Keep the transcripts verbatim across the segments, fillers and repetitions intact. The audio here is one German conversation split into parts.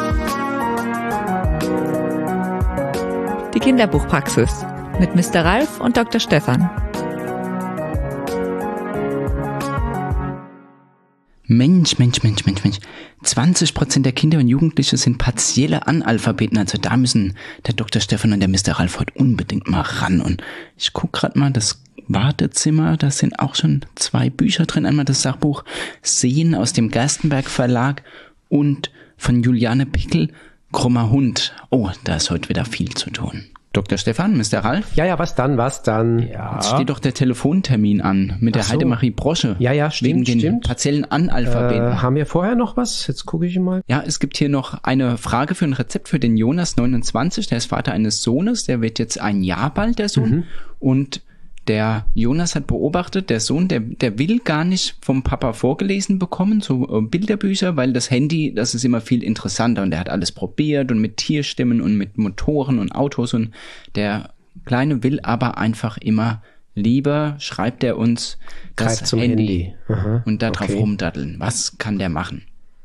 Die Kinderbuchpraxis mit Mister Ralf und Doktor Stefan. Mensch, Mensch, Mensch, Mensch, Mensch. zwanzig Prozent der Kinder und Jugendliche sind partielle Analphabeten. Also da müssen der Doktor Stefan und der Mister Ralf heute unbedingt mal ran. Und ich gucke gerade mal das Wartezimmer. Da sind auch schon zwei Bücher drin. Einmal das Sachbuch Sehen aus dem Gerstenberg Verlag und von Juliane Pickel, Krummer Hund. Oh, da ist heute wieder viel zu tun. Doktor Stefan, Mister Ralf? Ja, ja, was dann, was dann? Ja. Jetzt steht doch der Telefontermin an mit der Ach so. Heidemarie Brosche. Ja, ja, stimmt, wegen den stimmt. partiellen Analphabeten. Äh, haben wir vorher noch was? Jetzt gucke ich mal. Ja, es gibt hier noch eine Frage für ein Rezept für den Jonas, neunundzwanzig. Der ist Vater eines Sohnes, der wird jetzt ein Jahr bald, der Sohn. Mhm. Und der Jonas hat beobachtet, der Sohn, der, der will gar nicht vom Papa vorgelesen bekommen, so äh, Bilderbücher, weil das Handy, das ist immer viel interessanter und der hat alles probiert und mit Tierstimmen und mit Motoren und Autos und der Kleine will aber einfach immer lieber, schreibt er uns, das Greift zum Handy, Handy. Aha, und da drauf okay. rumdaddeln. Was kann der machen?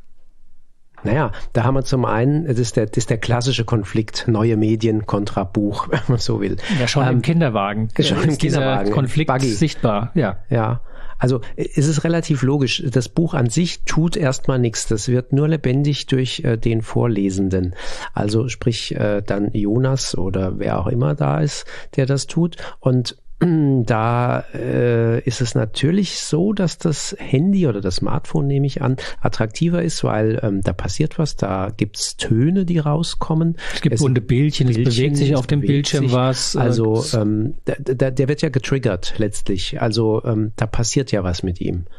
Naja, da haben wir zum einen, das ist der, das ist der klassische Konflikt, neue Medien kontra Buch, wenn man so will. Ja, schon ähm, im Kinderwagen. Schon im Kinderwagen. Dieser Konflikt Buggy. Sichtbar, ja. Ja. Also es ist relativ logisch. Das Buch an sich tut erstmal nichts. Das wird nur lebendig durch äh, den Vorlesenden. Also sprich äh, dann Jonas oder wer auch immer da ist, der das tut. Und da äh, ist es natürlich so, dass das Handy oder das Smartphone, nehme ich an, attraktiver ist, weil ähm, da passiert was, da gibt's Töne, die rauskommen. Es gibt es bunte Bildchen, es bewegt sich auf dem Bildschirm sich. was. Also ähm, der, der wird ja getriggert letztlich, also ähm, da passiert ja was mit ihm.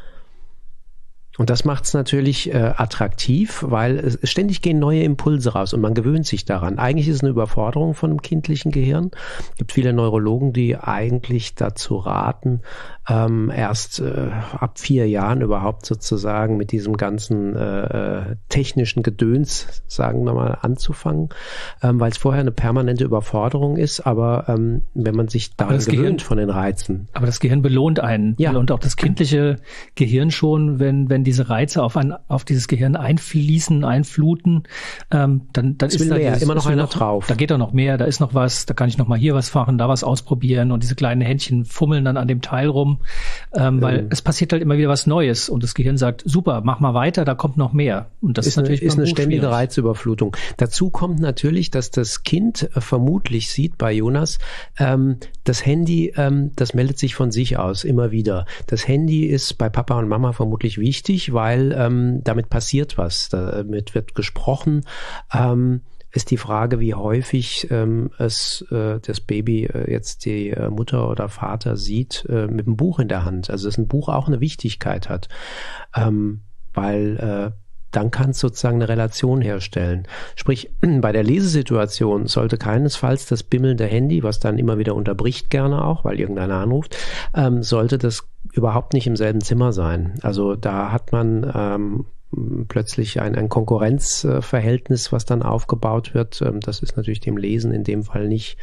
Und das macht es natürlich äh, attraktiv, weil es, ständig gehen neue Impulse raus und man gewöhnt sich daran. Eigentlich ist es eine Überforderung von einem kindlichen Gehirn. Es gibt viele Neurologen, die eigentlich dazu raten, ähm, erst äh, ab vier Jahren überhaupt sozusagen mit diesem ganzen äh, technischen Gedöns, sagen wir mal, anzufangen, ähm, weil es vorher eine permanente Überforderung ist. Aber ähm, wenn man sich daran gewöhnt Gehirn, von den Reizen. Aber das Gehirn belohnt einen. Ja. Und auch das kindliche Gehirn schon, wenn wenn diese Reize auf ein auf dieses Gehirn einfließen, einfluten, ähm, dann dann es ist da mehr, dieses, immer noch einer noch, drauf. Da geht doch noch mehr, da ist noch was, da kann ich noch mal hier was machen, da was ausprobieren und diese kleinen Händchen fummeln dann an dem Teil rum, ähm, weil ähm. es passiert halt immer wieder was Neues und das Gehirn sagt, super, mach mal weiter, da kommt noch mehr. Und das ist, ist natürlich eine, ist eine ständige schwierig. Reizüberflutung. Dazu kommt natürlich, dass das Kind äh, vermutlich sieht bei Jonas, ähm, das Handy, ähm, das meldet sich von sich aus immer wieder. Das Handy ist bei Papa und Mama vermutlich wichtig, weil weil ähm, damit passiert was, damit wird gesprochen. Ähm, ist die Frage, wie häufig ähm, es äh, das Baby äh, jetzt die äh, Mutter oder Vater sieht äh, mit einem Buch in der Hand. Also dass ein Buch auch eine Wichtigkeit hat, ähm, weil äh, dann kann es sozusagen eine Relation herstellen. Sprich, bei der Lesesituation sollte keinesfalls das bimmelnde Handy, was dann immer wieder unterbricht gerne auch, weil irgendeiner anruft, ähm, sollte das überhaupt nicht im selben Zimmer sein. Also da hat man ähm, plötzlich ein, ein Konkurrenzverhältnis, was dann aufgebaut wird. Ähm, das ist natürlich dem Lesen in dem Fall nicht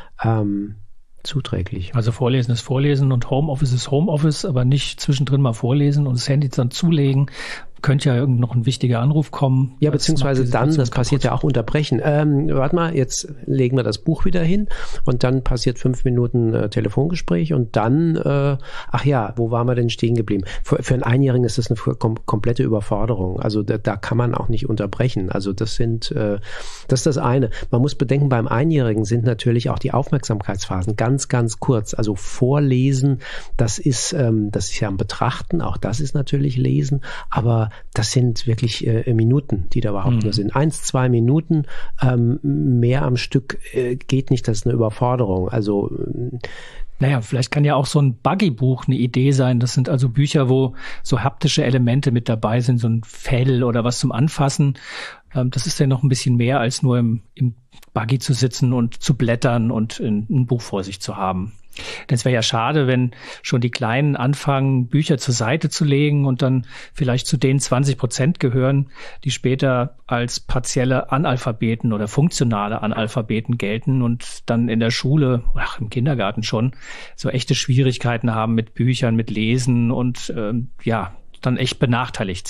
ähm, zuträglich. Also Vorlesen ist Vorlesen und Homeoffice ist Homeoffice, aber nicht zwischendrin mal vorlesen und das Handy dann zulegen. Könnte ja irgend noch ein wichtiger Anruf kommen. Ja, beziehungsweise dann, das passiert ja auch unterbrechen. Ähm, warte mal, jetzt legen wir das Buch wieder hin und dann passiert fünf Minuten äh, Telefongespräch und dann, äh, ach ja, wo waren wir denn stehen geblieben? Für, für einen Einjährigen ist das eine kom- komplette Überforderung. Also da, da kann man auch nicht unterbrechen. Also das sind, äh, das ist das eine. Man muss bedenken, beim Einjährigen sind natürlich auch die Aufmerksamkeitsphasen ganz, ganz kurz. Also Vorlesen, das ist, ähm, das ist ja ein Betrachten, auch das ist natürlich Lesen, aber das sind wirklich äh, Minuten, die da überhaupt mhm. nur sind. Eins, zwei Minuten, ähm, mehr am Stück äh, geht nicht, das ist eine Überforderung. Also äh, Naja, vielleicht kann ja auch so ein Buggy-Buch eine Idee sein. Das sind also Bücher, wo so haptische Elemente mit dabei sind, so ein Fell oder was zum Anfassen. Ähm, das ist ja noch ein bisschen mehr als nur im, im Buggy zu sitzen und zu blättern und ein, ein Buch vor sich zu haben. Denn es wäre ja schade, wenn schon die Kleinen anfangen, Bücher zur Seite zu legen und dann vielleicht zu den zwanzig Prozent gehören, die später als partielle Analphabeten oder funktionale Analphabeten gelten und dann in der Schule, ach, im Kindergarten schon, so echte Schwierigkeiten haben mit Büchern, mit Lesen und ähm, ja, dann echt benachteiligt sind.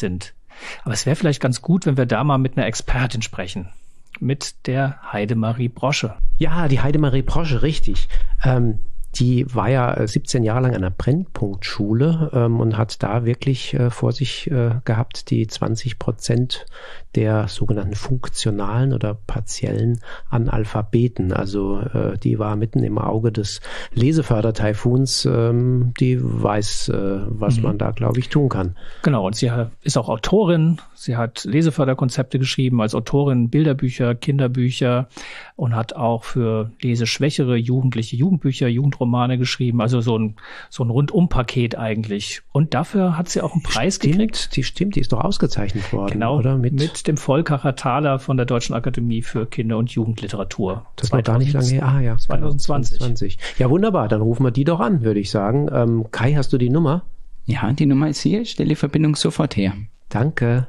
Aber es wäre vielleicht ganz gut, wenn wir da mal mit einer Expertin sprechen. Mit der Heidemarie Brosche. Ja, die Heidemarie Brosche, richtig. Ähm, die war ja siebzehn Jahre lang an einer Brennpunktschule ähm, und hat da wirklich äh, vor sich äh, gehabt, die zwanzig Prozent der sogenannten funktionalen oder partiellen Analphabeten. Also äh, die war mitten im Auge des Lesefördertaifuns. Ähm, die weiß, äh, was mhm. man da, glaube ich, tun kann. Genau, und sie ist auch Autorin. Sie hat Leseförderkonzepte geschrieben als Autorin, Bilderbücher, Kinderbücher und hat auch für leseschwächere Jugendliche Jugendbücher, Jugendromane geschrieben. Also so ein, so ein Rundumpaket eigentlich. Und dafür hat sie auch einen Preis stimmt, gekriegt. Die stimmt, die ist doch ausgezeichnet worden, genau, oder? Mit, mit dem Volkacher Taler von der Deutschen Akademie für Kinder- und Jugendliteratur. Das war gar nicht lange her. Ah ja, zwanzig zwanzig. zwanzig. Ja, wunderbar. Dann rufen wir die doch an, würde ich sagen. Ähm, Kai, hast du die Nummer? Ja, die Nummer ist hier. Ich stelle die Verbindung sofort her. Danke.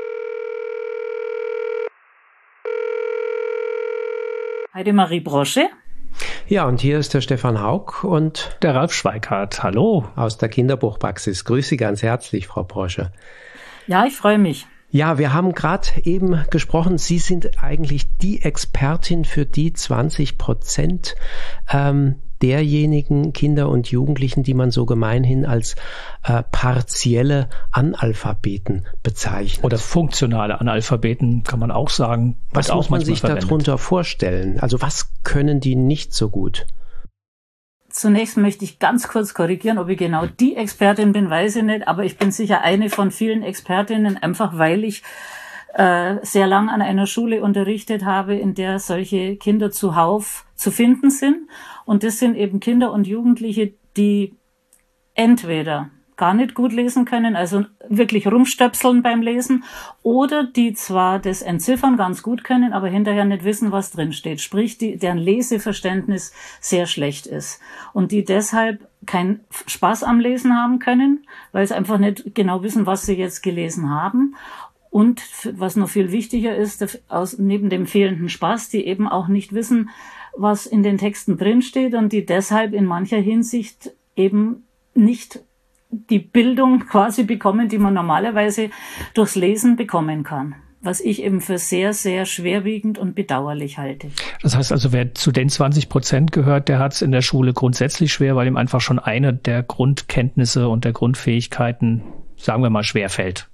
Heidemarie Brosche. Ja, und hier ist der Stefan Haug und der Ralf Schweikart. Hallo. Aus der Kinderbuchpraxis. Grüße Sie ganz herzlich, Frau Brosche. Ja, ich freue mich. Ja, wir haben gerade eben gesprochen, Sie sind eigentlich die Expertin für die zwanzig Prozent ähm, derjenigen Kinder und Jugendlichen, die man so gemeinhin als äh, partielle Analphabeten bezeichnet. Oder funktionale Analphabeten kann man auch sagen. Was auch muss man sich verwendet. darunter vorstellen? Also was können die nicht so gut? Zunächst möchte ich ganz kurz korrigieren, ob ich genau die Expertin bin, weiß ich nicht, aber ich bin sicher eine von vielen Expertinnen, einfach weil ich äh, sehr lang an einer Schule unterrichtet habe, in der solche Kinder zuhauf zu finden sind. Und das sind eben Kinder und Jugendliche, die entweder gar nicht gut lesen können, also wirklich rumstöpseln beim Lesen, oder die zwar das Entziffern ganz gut können, aber hinterher nicht wissen, was drin steht. Sprich, die, deren Leseverständnis sehr schlecht ist und die deshalb keinen Spaß am Lesen haben können, weil sie einfach nicht genau wissen, was sie jetzt gelesen haben. Und was noch viel wichtiger ist, aus, neben dem fehlenden Spaß, die eben auch nicht wissen, was in den Texten drinsteht und die deshalb in mancher Hinsicht eben nicht die Bildung quasi bekommen, die man normalerweise durchs Lesen bekommen kann. Was ich eben für sehr, sehr schwerwiegend und bedauerlich halte. Das heißt also, wer zu den zwanzig Prozent gehört, der hat es in der Schule grundsätzlich schwer, weil ihm einfach schon eine der Grundkenntnisse und der Grundfähigkeiten, sagen wir mal, schwerfällt.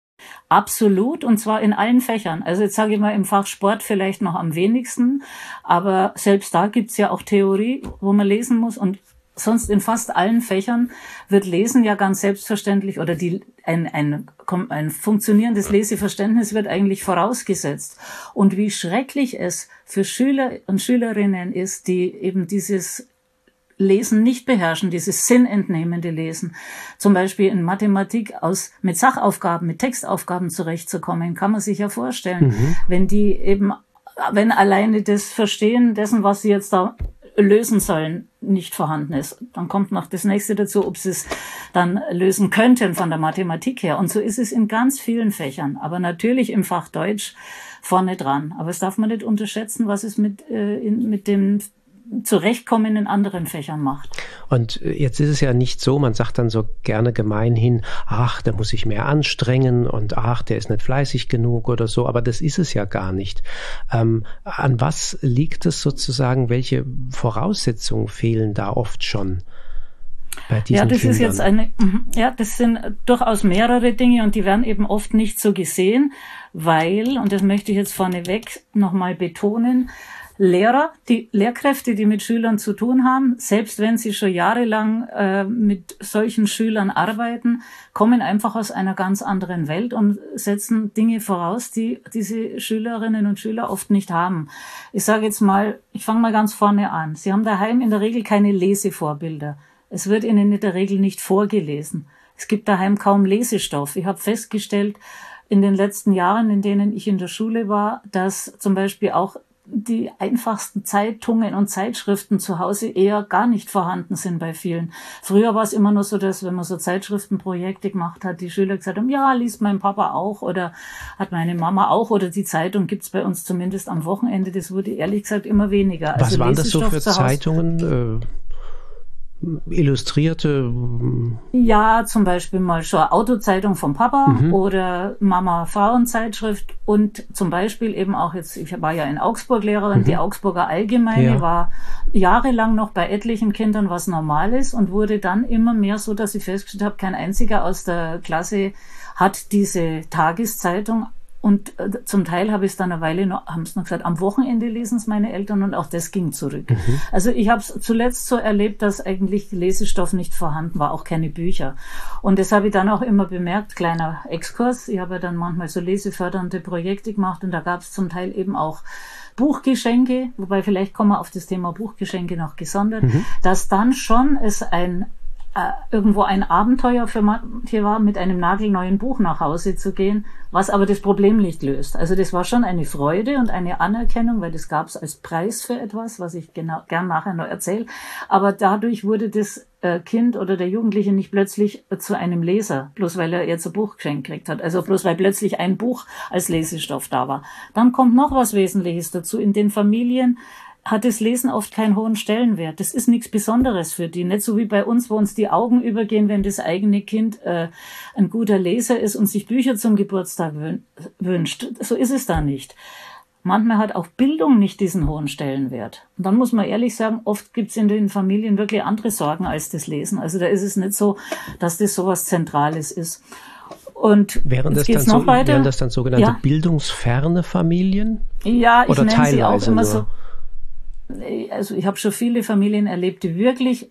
Absolut, und zwar in allen Fächern. Also jetzt sage ich mal im Fach Sport vielleicht noch am wenigsten, aber selbst da gibt's ja auch Theorie, wo man lesen muss, und sonst in fast allen Fächern wird Lesen ja ganz selbstverständlich, oder die ein, ein, ein funktionierendes Leseverständnis wird eigentlich vorausgesetzt. Und wie schrecklich es für Schüler und Schülerinnen ist, die eben dieses Lesen nicht beherrschen, dieses sinnentnehmende Lesen. Zum Beispiel in Mathematik aus, mit Sachaufgaben, mit Textaufgaben zurechtzukommen, kann man sich ja vorstellen. Mhm. Wenn die eben, wenn alleine das Verstehen dessen, was sie jetzt da lösen sollen, nicht vorhanden ist. Dann kommt noch das nächste dazu, ob sie es dann lösen könnten von der Mathematik her. Und so ist es in ganz vielen Fächern. Aber natürlich im Fach Deutsch vorne dran. Aber es darf man nicht unterschätzen, was es mit, äh, in, mit dem Zurechtkommen in anderen Fächern macht. Und jetzt ist es ja nicht so, man sagt dann so gerne gemeinhin, ach, der muss sich mehr anstrengen und ach, der ist nicht fleißig genug oder so, aber das ist es ja gar nicht. Ähm, an was liegt es sozusagen, welche Voraussetzungen fehlen da oft schon bei diesen Ja, das Kindern? ist jetzt eine, ja, das sind durchaus mehrere Dinge und die werden eben oft nicht so gesehen, weil, und das möchte ich jetzt vorneweg nochmal betonen, Lehrer, die Lehrkräfte, die mit Schülern zu tun haben, selbst wenn sie schon jahrelang äh, mit solchen Schülern arbeiten, kommen einfach aus einer ganz anderen Welt und setzen Dinge voraus, die diese Schülerinnen und Schüler oft nicht haben. Ich sage jetzt mal, ich fange mal ganz vorne an. Sie haben daheim in der Regel keine Lesevorbilder. Es wird ihnen in der Regel nicht vorgelesen. Es gibt daheim kaum Lesestoff. Ich habe festgestellt, in den letzten Jahren, in denen ich in der Schule war, dass zum Beispiel auch die einfachsten Zeitungen und Zeitschriften zu Hause eher gar nicht vorhanden sind bei vielen. Früher war es immer nur so, dass wenn man so Zeitschriftenprojekte gemacht hat, die Schüler gesagt haben, ja, liest mein Papa auch oder hat meine Mama auch oder die Zeitung gibt's bei uns zumindest am Wochenende. Das wurde ehrlich gesagt immer weniger. Was also waren das so für Zeitungen? illustrierte? Ja, zum Beispiel mal schon Autozeitung vom Papa mhm. oder Mama Frauenzeitschrift und zum Beispiel eben auch jetzt, ich war ja in Augsburg Lehrerin, mhm. die Augsburger Allgemeine ja. war jahrelang noch bei etlichen Kindern was Normales und wurde dann immer mehr so, dass ich festgestellt habe, kein einziger aus der Klasse hat diese Tageszeitung. Und äh, zum Teil habe ich es dann eine Weile noch, haben es noch gesagt, am Wochenende lesen es meine Eltern und auch das ging zurück. Mhm. Also ich habe es zuletzt so erlebt, dass eigentlich Lesestoff nicht vorhanden war, auch keine Bücher. Und das habe ich dann auch immer bemerkt, kleiner Exkurs. Ich habe ja dann manchmal so lesefördernde Projekte gemacht und da gab es zum Teil eben auch Buchgeschenke, wobei vielleicht kommen wir auf das Thema Buchgeschenke noch gesondert, mhm. dass dann schon es ein Äh, irgendwo ein Abenteuer für manche war, mit einem nagelneuen Buch nach Hause zu gehen, was aber das Problem nicht löst. Also das war schon eine Freude und eine Anerkennung, weil das gab es als Preis für etwas, was ich genau gern nachher noch erzähle. Aber dadurch wurde das äh, Kind oder der Jugendliche nicht plötzlich äh, zu einem Leser, bloß weil er jetzt ein Buch geschenkt gekriegt hat. Also bloß weil plötzlich ein Buch als Lesestoff da war. Dann kommt noch was Wesentliches dazu. In den Familien hat das Lesen oft keinen hohen Stellenwert. Das ist nichts Besonderes für die. Nicht so wie bei uns, wo uns die Augen übergehen, wenn das eigene Kind äh, ein guter Leser ist und sich Bücher zum Geburtstag wün- wünscht. So ist es da nicht. Manchmal hat auch Bildung nicht diesen hohen Stellenwert. Und dann muss man ehrlich sagen, oft gibt's in den Familien wirklich andere Sorgen als das Lesen. Also da ist es nicht so, dass das sowas Zentrales ist. Und wären das, geht's dann noch so, weiter? wären das dann sogenannte ja. bildungsferne Familien? Ja, ich Oder nenne sie auch immer nur? so. Also ich habe schon viele Familien erlebt, die wirklich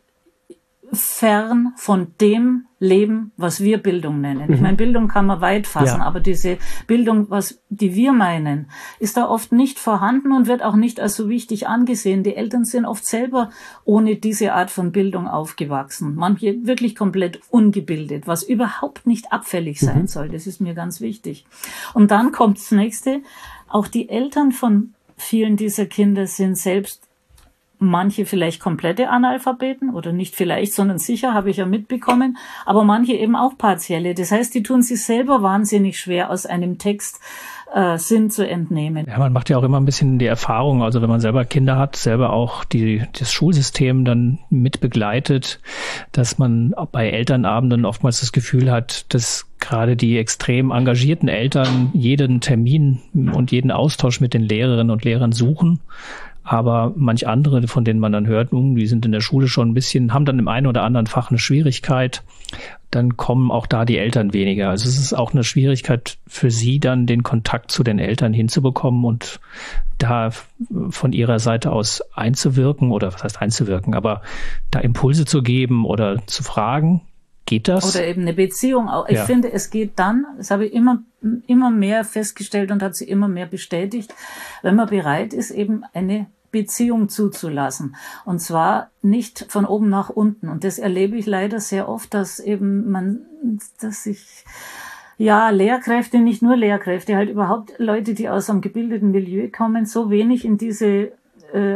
fern von dem leben, was wir Bildung nennen. Mhm. Ich meine, Bildung kann man weit fassen, ja. aber diese Bildung, was die wir meinen, ist da oft nicht vorhanden und wird auch nicht als so wichtig angesehen. Die Eltern sind oft selber ohne diese Art von Bildung aufgewachsen. Manche wirklich komplett ungebildet, was überhaupt nicht abfällig sein mhm. soll. Das ist mir ganz wichtig. Und dann kommt das Nächste. Auch die Eltern von vielen dieser Kinder sind selbst manche vielleicht komplette Analphabeten oder nicht vielleicht, sondern sicher, habe ich ja mitbekommen, aber manche eben auch partielle. Das heißt, die tun sich selber wahnsinnig schwer, aus einem Text äh, Sinn zu entnehmen. Ja, man macht ja auch immer ein bisschen die Erfahrung, also wenn man selber Kinder hat, selber auch die das Schulsystem dann mit begleitet, dass man bei Elternabenden oftmals das Gefühl hat, dass gerade die extrem engagierten Eltern jeden Termin und jeden Austausch mit den Lehrerinnen und Lehrern suchen. Aber manch andere, von denen man dann hört, die sind in der Schule schon ein bisschen, haben dann im einen oder anderen Fach eine Schwierigkeit, dann kommen auch da die Eltern weniger. Also es ist auch eine Schwierigkeit für sie, dann den Kontakt zu den Eltern hinzubekommen und da von ihrer Seite aus einzuwirken, oder was heißt einzuwirken, aber da Impulse zu geben oder zu fragen. Geht das? Oder eben eine Beziehung. Ich ja. finde, es geht dann, das habe ich immer, immer mehr festgestellt und hat sie immer mehr bestätigt, wenn man bereit ist, eben eine Beziehung zuzulassen. Und zwar nicht von oben nach unten. Und das erlebe ich leider sehr oft, dass eben man, dass sich, ja, Lehrkräfte, nicht nur Lehrkräfte, halt überhaupt Leute, die aus einem gebildeten Milieu kommen, so wenig in diese äh,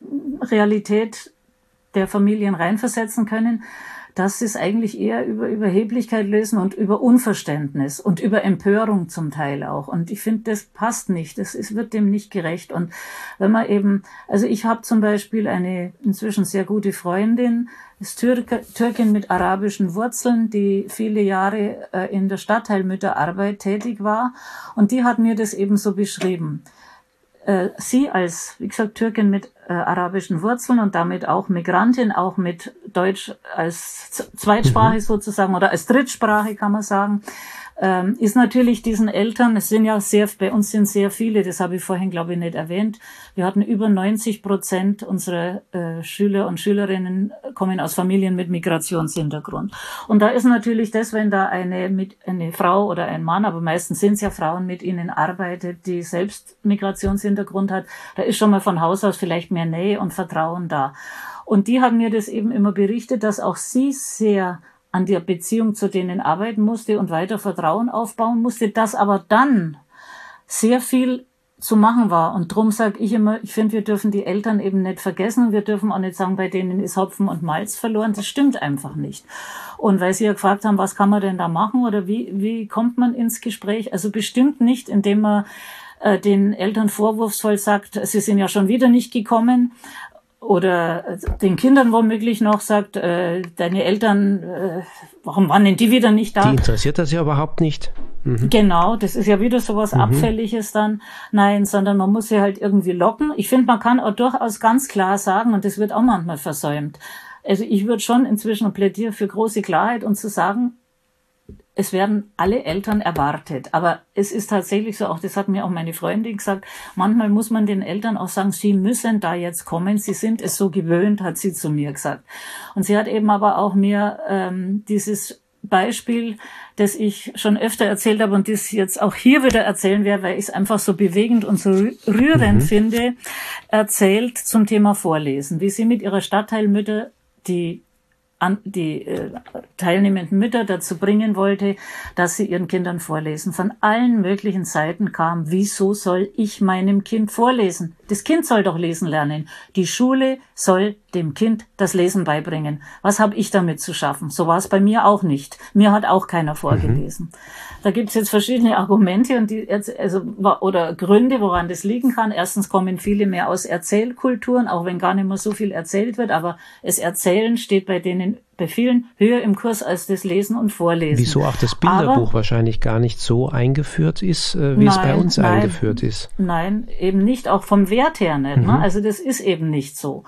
Realität der Familien reinversetzen können, dass sie es eigentlich eher über Überheblichkeit lösen und über Unverständnis und über Empörung zum Teil auch. Und ich finde, das passt nicht. Das ist, wird dem nicht gerecht. Und wenn man eben, also ich habe zum Beispiel eine inzwischen sehr gute Freundin, ist Türke, Türkin mit arabischen Wurzeln, die viele Jahre äh, in der Stadtteilmütterarbeit tätig war. Und die hat mir das eben so beschrieben. Äh, sie als, wie gesagt, Türkin mit äh, arabischen Wurzeln und damit auch Migrantin, auch mit Deutsch als Z- Zweitsprache mhm. sozusagen oder als Drittsprache kann man sagen, ähm, ist natürlich diesen Eltern, es sind ja sehr, bei uns sind sehr viele, das habe ich vorhin glaube ich nicht erwähnt, wir hatten über neunzig Prozent unserer äh, Schüler und Schülerinnen kommen aus Familien mit Migrationshintergrund. Und da ist natürlich das, wenn da eine, mit, eine Frau oder ein Mann, aber meistens sind es ja Frauen, mit ihnen arbeitet, die selbst Migrationshintergrund hat, da ist schon mal von Haus aus vielleicht mehr Nähe und Vertrauen da. Und die haben mir das eben immer berichtet, dass auch sie sehr an der Beziehung zu denen arbeiten musste und weiter Vertrauen aufbauen musste, dass aber dann sehr viel zu machen war. Und drum sage ich immer, ich finde, wir dürfen die Eltern eben nicht vergessen. Wir dürfen auch nicht sagen, bei denen ist Hopfen und Malz verloren. Das stimmt einfach nicht. Und weil Sie ja gefragt haben, was kann man denn da machen oder wie, wie kommt man ins Gespräch? Also bestimmt nicht, indem man äh, den Eltern vorwurfsvoll sagt, sie sind ja schon wieder nicht gekommen oder den Kindern womöglich noch sagt, äh, deine Eltern, äh, warum waren denn die wieder nicht da? Die interessiert das ja überhaupt nicht. Mhm. Genau, das ist ja wieder sowas Mhm. Abfälliges dann. Nein, sondern man muss sie halt irgendwie locken. Ich finde, man kann auch durchaus ganz klar sagen, und das wird auch manchmal versäumt. Also ich würde schon inzwischen plädieren für große Klarheit und zu sagen, es werden alle Eltern erwartet. Aber es ist tatsächlich so, auch das hat mir auch meine Freundin gesagt, manchmal muss man den Eltern auch sagen, sie müssen da jetzt kommen, sie sind es so gewöhnt, hat sie zu mir gesagt. Und sie hat eben aber auch mir ähm, dieses Beispiel, das ich schon öfter erzählt habe und das jetzt auch hier wieder erzählen werde, weil ich es einfach so bewegend und so rührend mhm. finde, erzählt zum Thema Vorlesen, wie sie mit ihrer Stadtteilmütter die an die äh, teilnehmenden Mütter dazu bringen wollte, dass sie ihren Kindern vorlesen. Von allen möglichen Seiten kam, wieso soll ich meinem Kind vorlesen? Das Kind soll doch lesen lernen. Die Schule soll dem Kind das Lesen beibringen. Was habe ich damit zu schaffen? So war es bei mir auch nicht. Mir hat auch keiner vorgelesen. Mhm. Da gibt es jetzt verschiedene Argumente und die, also, oder Gründe, woran das liegen kann. Erstens kommen viele mehr aus Erzählkulturen, auch wenn gar nicht mehr so viel erzählt wird, aber das Erzählen steht bei denen bei vielen höher im Kurs als das Lesen und Vorlesen. Wieso auch das Bilderbuch aber, wahrscheinlich gar nicht so eingeführt ist, äh, wie nein, es bei uns nein, eingeführt ist. Nein, eben nicht, auch vom Wert her nicht. Mhm. Ne? Also das ist eben nicht so.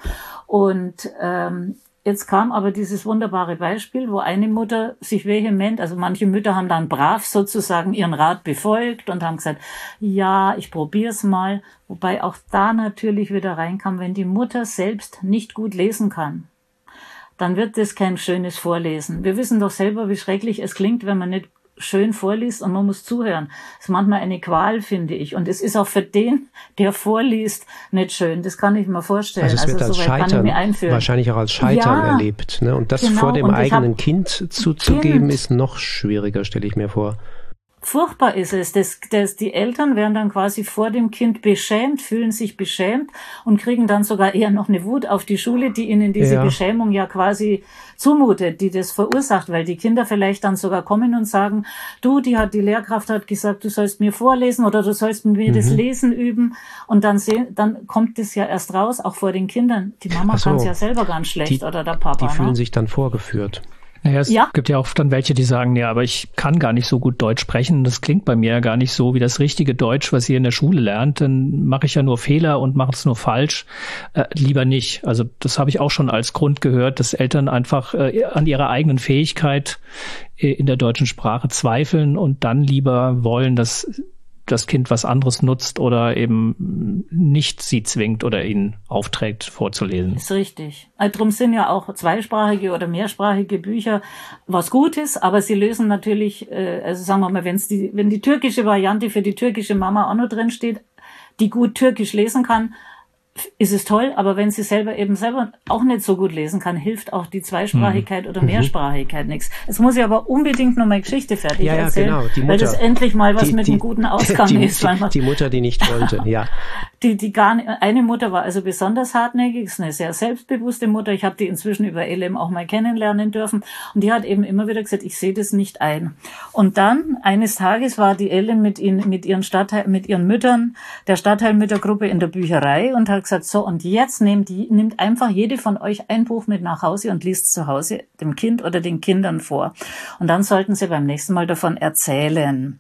Und ähm, jetzt kam aber dieses wunderbare Beispiel, wo eine Mutter sich vehement, also manche Mütter haben dann brav sozusagen ihren Rat befolgt und haben gesagt, ja, ich probier's mal. Wobei auch da natürlich wieder reinkam, wenn die Mutter selbst nicht gut lesen kann, dann wird das kein schönes Vorlesen. Wir wissen doch selber, wie schrecklich es klingt, wenn man nicht schön vorliest und man muss zuhören. Das ist manchmal eine Qual, finde ich. Und es ist auch für den, der vorliest, nicht schön. Das kann ich mir vorstellen. Also es wird also als Scheitern, wahrscheinlich auch als Scheitern ja, erlebt. Ne? Und das genau, vor dem eigenen Kind zuzugeben, kind. ist noch schwieriger, stelle ich mir vor. Furchtbar ist es, dass, dass die Eltern werden dann quasi vor dem Kind beschämt, fühlen sich beschämt und kriegen dann sogar eher noch eine Wut auf die Schule, die ihnen diese ja. Beschämung ja quasi zumutet, die das verursacht, weil die Kinder vielleicht dann sogar kommen und sagen, du, die hat die Lehrkraft hat gesagt, du sollst mir vorlesen oder du sollst mit mir mhm. das Lesen üben und dann sehen, dann kommt das ja erst raus, auch vor den Kindern. Die Mama so, kann es ja selber ganz schlecht die, oder der Papa. Die fühlen ne? sich dann vorgeführt. Naja, es ja. gibt ja auch dann welche, die sagen, ja, aber ich kann gar nicht so gut Deutsch sprechen. Das klingt bei mir ja gar nicht so wie das richtige Deutsch, was ihr in der Schule lernt. Dann mache ich ja nur Fehler und mache es nur falsch. Äh, lieber nicht. Also das habe ich auch schon als Grund gehört, dass Eltern einfach äh, an ihrer eigenen Fähigkeit äh, in der deutschen Sprache zweifeln und dann lieber wollen, dass das Kind was anderes nutzt oder eben nicht sie zwingt oder ihnen aufträgt, vorzulesen. Ist richtig. Also drum sind ja auch zweisprachige oder mehrsprachige Bücher was Gutes, aber sie lösen natürlich, äh, also sagen wir mal, wenn's die, wenn die türkische Variante für die türkische Mama auch noch drin steht, die gut Türkisch lesen kann, ist es toll, aber wenn sie selber eben selber auch nicht so gut lesen kann, hilft auch die Zweisprachigkeit mhm. oder Mehrsprachigkeit mhm. nichts. Es muss ja aber unbedingt noch mal Geschichte fertig ja, ja, erzählen, genau. Die Mutter, weil das endlich mal was die, mit die, einem guten Ausgang die, ist. Weil man die Mutter, die nicht wollte, ja. Die, die gar nicht, eine Mutter war also besonders hartnäckig, ist eine sehr selbstbewusste Mutter. Ich habe die inzwischen über L M auch mal kennenlernen dürfen und die hat eben immer wieder gesagt, ich sehe das nicht ein. Und dann eines Tages war die L M mit ihnen, mit ihren Stadtteil, mit ihren Müttern der Stadtteilmüttergruppe in der Bücherei und hat gesagt, so und jetzt nehmt die, nimmt einfach jede von euch ein Buch mit nach Hause und liest zu Hause dem Kind oder den Kindern vor. Und dann sollten sie beim nächsten Mal davon erzählen.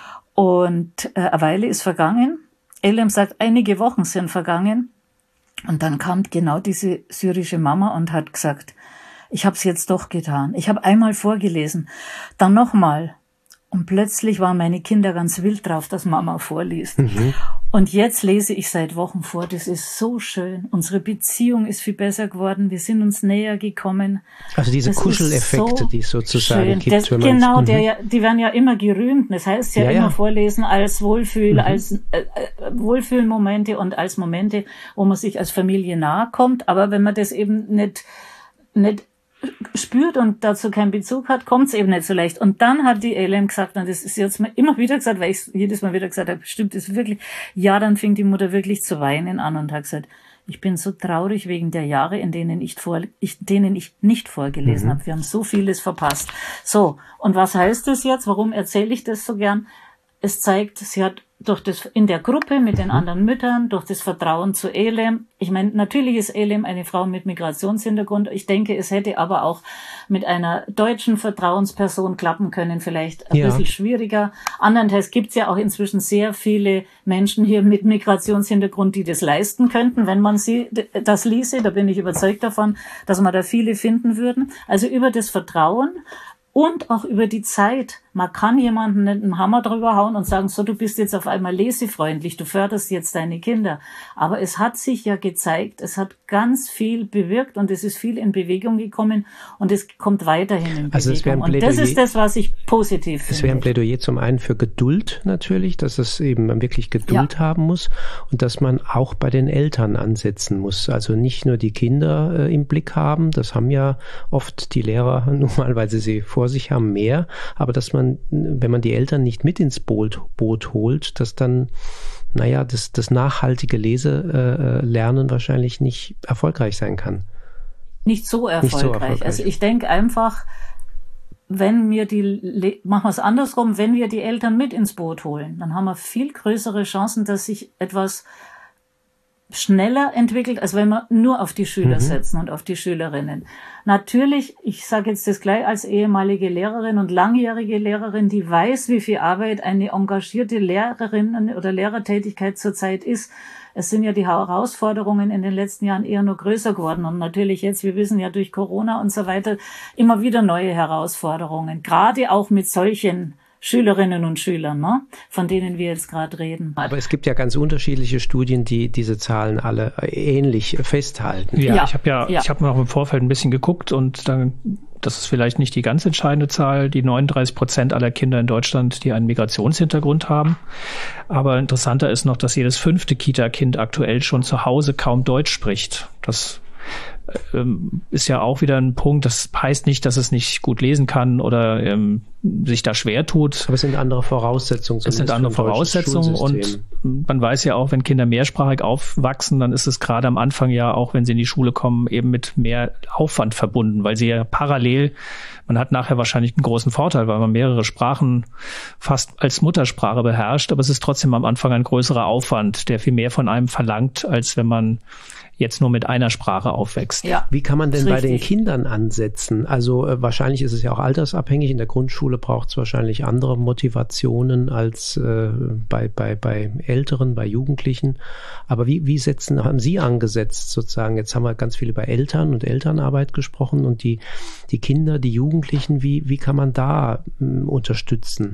Und äh, eine Weile ist vergangen. L M sagt, einige Wochen sind vergangen und dann kam genau diese syrische Mama und hat gesagt, ich habe es jetzt doch getan. Ich habe einmal vorgelesen, dann nochmal und plötzlich waren meine Kinder ganz wild drauf, dass Mama vorliest. Mhm. Und jetzt lese ich seit Wochen vor, das ist so schön. Unsere Beziehung ist viel besser geworden, wir sind uns näher gekommen. Also diese das Kuscheleffekte, so die es sozusagen schön. gibt. Das, genau, der ja, die werden ja immer gerühmt. Das heißt ja, ja immer ja. vorlesen als Wohlfühl, mhm. als äh, Wohlfühlmomente und als Momente, wo man sich als Familie nahe kommt. Aber wenn man das eben nicht, nicht spürt und dazu keinen Bezug hat, kommt es eben nicht so leicht. Und dann hat die L M gesagt, und das ist jetzt mal immer wieder gesagt, weil ich es jedes Mal wieder gesagt habe, stimmt das wirklich? Ja, dann fing die Mutter wirklich zu weinen an und hat gesagt, ich bin so traurig wegen der Jahre, in denen ich, vor, ich, denen ich nicht vorgelesen mhm. habe. Wir haben so vieles verpasst. So, und was heißt das jetzt? Warum erzähle ich das so gern? Es zeigt, sie hat durch das in der Gruppe mit den anderen Müttern, durch das Vertrauen zu Elem. Ich meine, natürlich ist Elem eine Frau mit Migrationshintergrund. Ich denke, es hätte aber auch mit einer deutschen Vertrauensperson klappen können, vielleicht ein ja. bisschen schwieriger. Andernteils gibt es ja auch inzwischen sehr viele Menschen hier mit Migrationshintergrund, die das leisten könnten, wenn man sie das ließe. Da bin ich überzeugt davon, dass man da viele finden würden. Also über das Vertrauen und auch über die Zeit. Man kann jemanden nicht einen Hammer drüber hauen und sagen, so, du bist jetzt auf einmal lesefreundlich, du förderst jetzt deine Kinder. Aber es hat sich ja gezeigt, es hat ganz viel bewirkt und es ist viel in Bewegung gekommen und es kommt weiterhin in also Bewegung. Und das ist das, was ich positiv finde. Es wäre ein Plädoyer zum einen für Geduld natürlich, dass es eben man wirklich Geduld ja. haben muss und dass man auch bei den Eltern ansetzen muss. Also nicht nur die Kinder äh, im Blick haben, das haben ja oft die Lehrer nun mal, weil sie sie vor sich haben, mehr, aber dass man wenn man die Eltern nicht mit ins Boot, Boot holt, dass dann, naja, das, das nachhaltige Leselernen äh, wahrscheinlich nicht erfolgreich sein kann. Nicht so erfolgreich. Nicht so erfolgreich. Also ich denke einfach, wenn wir die, machen wir es andersrum, wenn wir die Eltern mit ins Boot holen, dann haben wir viel größere Chancen, dass sich etwas schneller entwickelt, als wenn wir nur auf die Schüler mhm. setzen und auf die Schülerinnen. Natürlich, ich sage jetzt das gleich als ehemalige Lehrerin und langjährige Lehrerin, die weiß, wie viel Arbeit eine engagierte Lehrerin oder Lehrertätigkeit zurzeit ist. Es sind ja die Herausforderungen in den letzten Jahren eher nur größer geworden und natürlich jetzt, wir wissen ja durch Corona und so weiter, immer wieder neue Herausforderungen, gerade auch mit solchen Schülerinnen und Schülern, ne, von denen wir jetzt gerade reden. Aber es gibt ja ganz unterschiedliche Studien, die diese Zahlen alle ähnlich festhalten. Ja, ja. ich habe ja, ja, ich habe mir auch im Vorfeld ein bisschen geguckt und dann, das ist vielleicht nicht die ganz entscheidende Zahl, die neununddreißig Prozent aller Kinder in Deutschland, die einen Migrationshintergrund haben. Aber interessanter ist noch, dass jedes fünfte Kita-Kind aktuell schon zu Hause kaum Deutsch spricht. Das ist ja auch wieder ein Punkt, das heißt nicht, dass es nicht gut lesen kann oder ähm, sich da schwer tut. Aber es sind andere Voraussetzungen. Es sind andere Voraussetzungen und man weiß ja auch, wenn Kinder mehrsprachig aufwachsen, dann ist es gerade am Anfang ja auch, wenn sie in die Schule kommen, eben mit mehr Aufwand verbunden, weil sie ja parallel, man hat nachher wahrscheinlich einen großen Vorteil, weil man mehrere Sprachen fast als Muttersprache beherrscht, aber es ist trotzdem am Anfang ein größerer Aufwand, der viel mehr von einem verlangt, als wenn man jetzt nur mit einer Sprache aufwächst. Ja, wie kann man denn bei den Kindern ansetzen? Also äh, wahrscheinlich ist es ja auch altersabhängig. In der Grundschule braucht es wahrscheinlich andere Motivationen als äh, bei, bei, bei Älteren, bei Jugendlichen. Aber wie, wie setzen, haben Sie angesetzt sozusagen? Jetzt haben wir ganz viel über Eltern und Elternarbeit gesprochen und die, die Kinder, die Jugendlichen, wie, wie kann man da mh, unterstützen?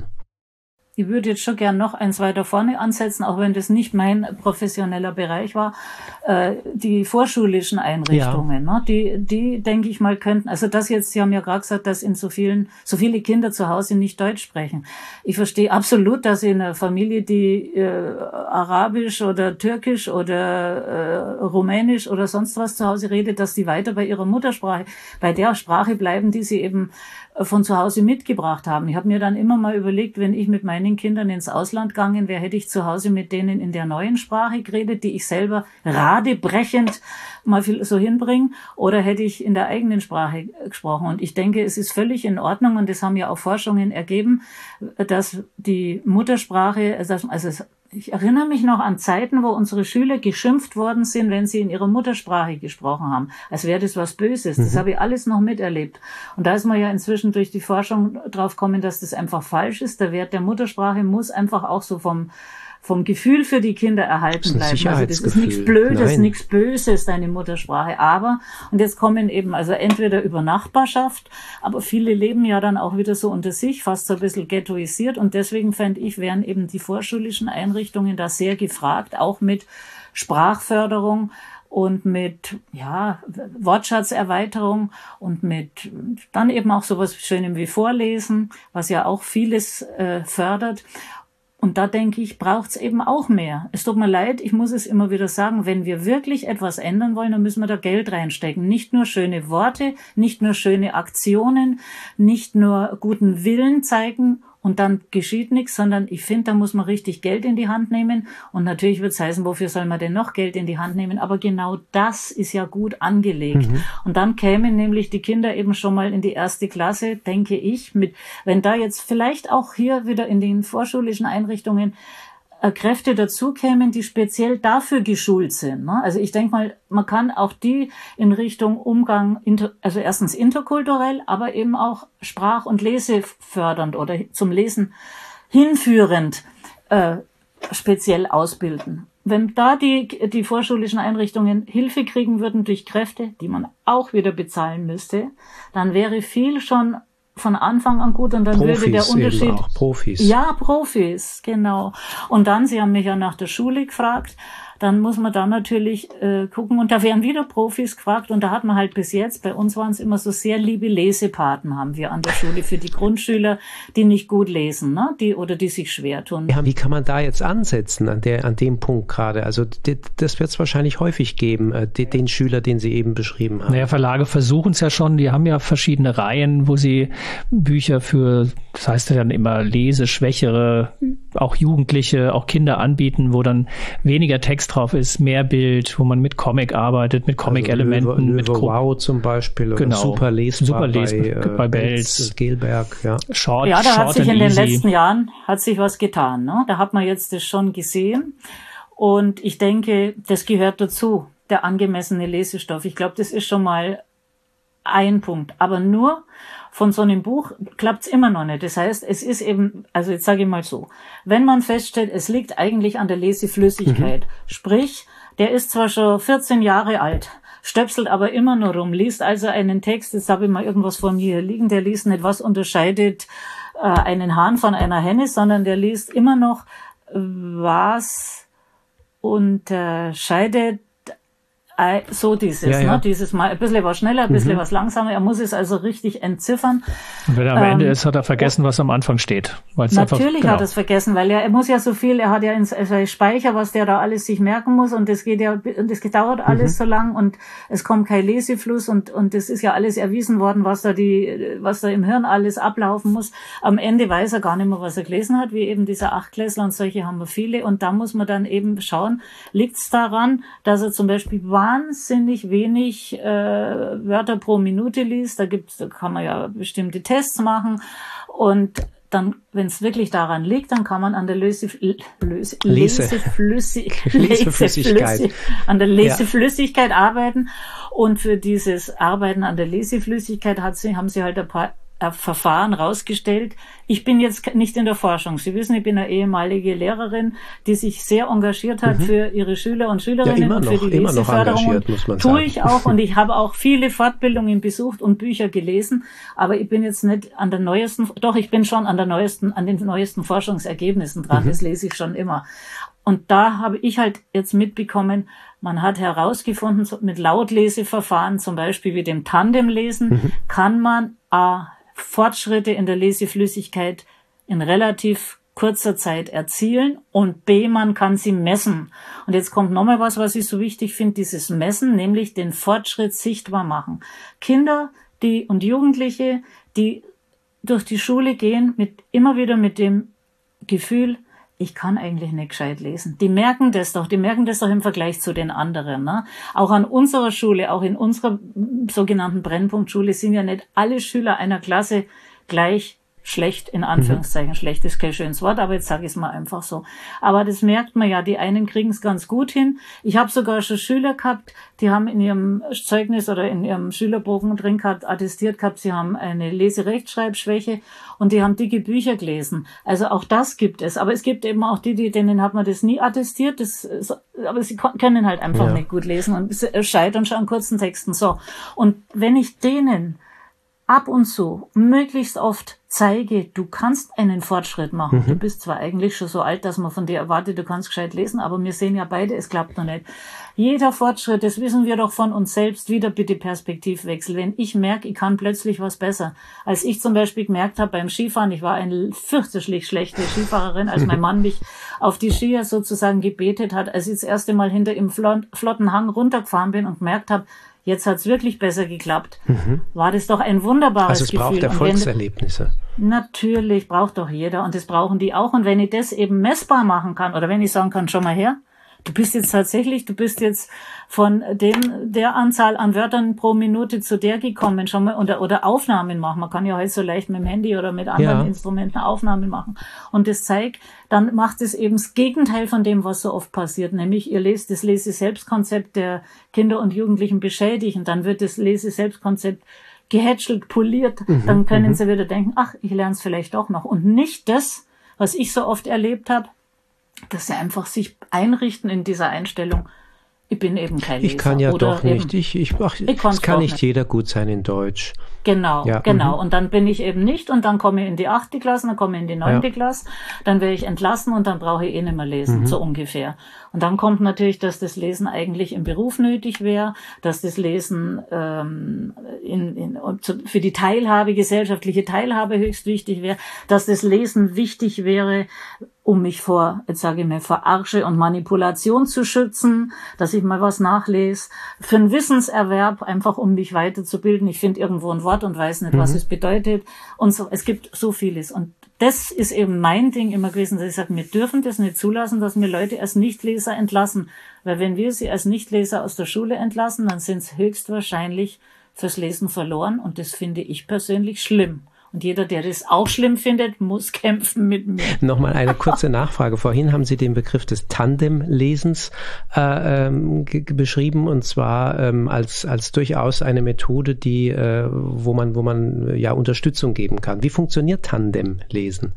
Ich würde jetzt schon gern noch eins weiter vorne ansetzen, auch wenn das nicht mein professioneller Bereich war. Äh, die vorschulischen Einrichtungen, ja. ne, die, die denke ich mal könnten, also das jetzt, Sie haben ja gerade gesagt, dass in so vielen, so viele Kinder zu Hause nicht Deutsch sprechen. Ich verstehe absolut, dass in einer Familie, die äh, Arabisch oder Türkisch oder äh, Rumänisch oder sonst was zu Hause redet, dass die weiter bei ihrer Muttersprache, bei der Sprache bleiben, die sie eben von zu Hause mitgebracht haben. Ich habe mir dann immer mal überlegt, wenn ich mit meinen Kindern ins Ausland gegangen wäre, hätte ich zu Hause mit denen in der neuen Sprache geredet, die ich selber radebrechend mal so hinbringe, oder hätte ich in der eigenen Sprache gesprochen. Und ich denke, es ist völlig in Ordnung, und das haben ja auch Forschungen ergeben, dass die Muttersprache, also ich erinnere mich noch an Zeiten, wo unsere Schüler geschimpft worden sind, wenn sie in ihrer Muttersprache gesprochen haben, als wäre das was Böses. Das mhm. habe ich alles noch miterlebt. Und da ist man ja inzwischen durch die Forschung drauf gekommen, dass das einfach falsch ist. Der Wert der Muttersprache muss einfach auch so vom vom Gefühl für die Kinder erhalten bleiben. Also das ist nichts Blödes, Nein. nichts Böses, deine Muttersprache. Aber, und jetzt kommen eben, also entweder über Nachbarschaft, aber viele leben ja dann auch wieder so unter sich, fast so ein bisschen ghettoisiert. Und deswegen fände ich, wären eben die vorschulischen Einrichtungen da sehr gefragt, auch mit Sprachförderung und mit, ja, Wortschatzerweiterung und mit dann eben auch sowas Schönem wie Vorlesen, was ja auch vieles äh, fördert. Und da denke ich, braucht's eben auch mehr. Es tut mir leid, ich muss es immer wieder sagen, wenn wir wirklich etwas ändern wollen, dann müssen wir da Geld reinstecken. Nicht nur schöne Worte, nicht nur schöne Aktionen, nicht nur guten Willen zeigen und dann geschieht nichts, sondern ich finde, da muss man richtig Geld in die Hand nehmen. Und natürlich wird es heißen, wofür soll man denn noch Geld in die Hand nehmen? Aber genau das ist ja gut angelegt. Mhm. Und dann kämen nämlich die Kinder eben schon mal in die erste Klasse, denke ich, mit, wenn da jetzt vielleicht auch hier wieder in den vorschulischen Einrichtungen äh, Kräfte dazukämen, die speziell dafür geschult sind. Ne? Also ich denke mal, man kann auch die in Richtung Umgang, inter, also erstens interkulturell, aber eben auch sprach- und lesefördernd oder zum Lesen hinführend äh, speziell ausbilden. Wenn da die, die vorschulischen Einrichtungen Hilfe kriegen würden durch Kräfte, die man auch wieder bezahlen müsste, dann wäre viel schon von Anfang an gut und dann Profis würde der Unterschied... Eben auch, Profis. Ja, Profis, genau. Und dann, Sie haben mich ja nach der Schule gefragt, dann muss man da natürlich äh, gucken und da werden wieder Profis gefragt und da hat man halt bis jetzt, bei uns waren es immer so sehr liebe Lesepaten haben wir an der Schule für die Grundschüler, die nicht gut lesen, ne, die oder die sich schwer tun. Ja, wie kann man da jetzt ansetzen an der an dem Punkt gerade? Also die, das wird es wahrscheinlich häufig geben, äh, die, den Schüler, den Sie eben beschrieben haben. Naja, Verlage versuchen es ja schon, die haben ja verschiedene Reihen, wo sie Bücher für, das heißt ja dann immer Leseschwächere, auch Jugendliche, auch Kinder anbieten, wo dann weniger Text drauf ist, mehr Bild, wo man mit Comic arbeitet, mit Comic-Elementen. Also Löwe, mit Löwe Wow zum Beispiel. Oder genau. Super lesbar, Super lesbar bei, bei, bei Belz. Gelberg, ja. Short, ja, da short hat sich in and den easy. letzten Jahren hat sich was getan. Ne? Da hat man jetzt das schon gesehen. Und ich denke, das gehört dazu, der angemessene Lesestoff. Ich glaube, das ist schon mal ein Punkt. Aber nur von so einem Buch klappt's immer noch nicht. Das heißt, es ist eben, also jetzt sage ich mal so, wenn man feststellt, es liegt eigentlich an der Leseflüssigkeit, mhm. sprich, der ist zwar schon vierzehn Jahre alt, stöpselt aber immer nur rum, liest also einen Text, jetzt habe ich mal irgendwas von mir liegen, der liest nicht, was unterscheidet äh, einen Hahn von einer Henne, sondern der liest immer noch, was unterscheidet so dieses, ja, ja. ne, dieses mal ein bisschen was schneller, ein bisschen mhm. was langsamer. Er muss es also richtig entziffern. Und wenn er am ähm, Ende ist, hat er vergessen, was am Anfang steht. Weil's natürlich einfach, genau. hat er es vergessen, weil er, er muss ja so viel, er hat ja in seinem Speicher, was der da alles sich merken muss und das geht ja, und das dauert alles mhm. so lang und es kommt kein Lesefluss und, und das ist ja alles erwiesen worden, was da die, was da im Hirn alles ablaufen muss. Am Ende weiß er gar nicht mehr, was er gelesen hat, wie eben dieser Achtklässler und solche haben wir viele und da muss man dann eben schauen, liegt es daran, dass er zum Beispiel wahnsinnig wenig äh, Wörter pro Minute liest. Da gibt's, da kann man ja bestimmte Tests machen. Und dann, wenn es wirklich daran liegt, dann kann man an der Lese, Lese, Lese. Leseflüssig, Leseflüssigkeit, Leseflüssig, an der Leseflüssigkeit ja. arbeiten. Und für dieses Arbeiten an der Leseflüssigkeit hat sie, haben sie halt ein paar Verfahren rausgestellt. Ich bin jetzt nicht in der Forschung. Sie wissen, ich bin eine ehemalige Lehrerin, die sich sehr engagiert hat mhm. für ihre Schüler und Schülerinnen ja, immer und noch, für die immer Leseförderung. Noch engagiert, muss man Tue sagen. ich auch und ich habe auch viele Fortbildungen besucht und Bücher gelesen, aber ich bin jetzt nicht an der neuesten, doch ich bin schon an der neuesten, an den neuesten Forschungsergebnissen dran. Mhm. Das lese ich schon immer. Und da habe ich halt jetzt mitbekommen, man hat herausgefunden, mit Lautleseverfahren, zum Beispiel wie dem Tandemlesen, mhm. kann man A, Fortschritte in der Leseflüssigkeit in relativ kurzer Zeit erzielen und B, man kann sie messen. Und jetzt kommt nochmal was, was ich so wichtig finde, dieses Messen, nämlich den Fortschritt sichtbar machen. Kinder, die und Jugendliche, die durch die Schule gehen, mit immer wieder mit dem Gefühl, ich kann eigentlich nicht gescheit lesen. Die merken das doch, die merken das doch im Vergleich zu den anderen. Ne? Auch an unserer Schule, auch in unserer sogenannten Brennpunktschule sind ja nicht alle Schüler einer Klasse gleich schlecht, in Anführungszeichen. Mhm. Schlecht ist kein schönes Wort, aber jetzt sage ich es mal einfach so. Aber das merkt man ja, die einen kriegen es ganz gut hin. Ich habe sogar schon Schüler gehabt, die haben in ihrem Zeugnis oder in ihrem Schülerbogen drin gehabt, attestiert gehabt, sie haben eine Leserechtschreibschwäche und die haben dicke Bücher gelesen. Also auch das gibt es. Aber es gibt eben auch die, die denen hat man das nie attestiert, das, aber sie können halt einfach ja. nicht gut lesen und scheitern schon an kurzen Texten. So. Und wenn ich denen ab und zu, möglichst oft zeige, du kannst einen Fortschritt machen. Mhm. Du bist zwar eigentlich schon so alt, dass man von dir erwartet, du kannst gescheit lesen, aber wir sehen ja beide, es klappt noch nicht. Jeder Fortschritt, das wissen wir doch von uns selbst, wieder bitte Perspektivwechsel. Wenn ich merke, ich kann plötzlich was besser. Als ich zum Beispiel gemerkt habe beim Skifahren, ich war eine fürchterlich schlechte Skifahrerin, als mein Mann mich auf die Skier sozusagen gebetet hat, als ich das erste Mal hinter im flotten Hang runtergefahren bin und gemerkt habe, jetzt hat's wirklich besser geklappt. Mhm. War das doch ein wunderbares Gefühl. Also es braucht Erfolgserlebnisse. Wenn, natürlich, braucht doch jeder und das brauchen die auch. Und wenn ich das eben messbar machen kann oder wenn ich sagen kann, schau mal her, du bist jetzt tatsächlich, du bist jetzt von dem, der Anzahl an Wörtern pro Minute zu der gekommen, schon mal, oder, oder Aufnahmen machen. Man kann ja heute so leicht mit dem Handy oder mit anderen ja. Instrumenten Aufnahmen machen. Und das zeigt, dann macht es eben das Gegenteil von dem, was so oft passiert. Nämlich, ihr lest das Lese-Selbst-Konzept der Kinder und Jugendlichen beschädigen. Dann wird das Lese-Selbst-Konzept gehätschelt, poliert. Mhm, dann können m- sie wieder denken, ach, ich lerne es vielleicht doch noch. Und nicht das, was ich so oft erlebt habe, dass sie einfach sich einrichten in dieser Einstellung. Ich bin eben kein Leser. Ich kann ja oder doch nicht. Ich, ich, ach, ich es kann nicht nicht jeder gut sein in Deutsch. Genau, ja, genau. Mhm. Und dann bin ich eben nicht und dann komme ich in die achte Klasse, dann komme ich in die neunte ja. Klasse, dann werde ich entlassen und dann brauche ich eh nicht mehr lesen, mhm. so ungefähr. Und dann kommt natürlich, dass das Lesen eigentlich im Beruf nötig wäre, dass das Lesen ähm, in, in, für die Teilhabe, gesellschaftliche Teilhabe höchst wichtig wäre, dass das Lesen wichtig wäre, um mich vor, jetzt sage ich mal, vor Arsche und Manipulation zu schützen, dass ich mal was nachlese, für einen Wissenserwerb, einfach um mich weiterzubilden. Ich finde irgendwo ein Wort und weiß nicht, mhm. was es bedeutet und so. Es gibt so vieles. Und das ist eben mein Ding immer gewesen, dass ich sage, wir dürfen das nicht zulassen, dass wir Leute als Nichtleser entlassen. Weil wenn wir sie als Nichtleser aus der Schule entlassen, dann sind sie höchstwahrscheinlich fürs Lesen verloren. Und das finde ich persönlich schlimm. Und jeder, der das auch schlimm findet, muss kämpfen mit mir. Nochmal eine kurze Nachfrage. Vorhin haben Sie den Begriff des Tandemlesens äh, ähm, g- beschrieben, und zwar ähm, als als durchaus eine Methode, die äh, wo man wo man ja Unterstützung geben kann. Wie funktioniert Tandemlesen?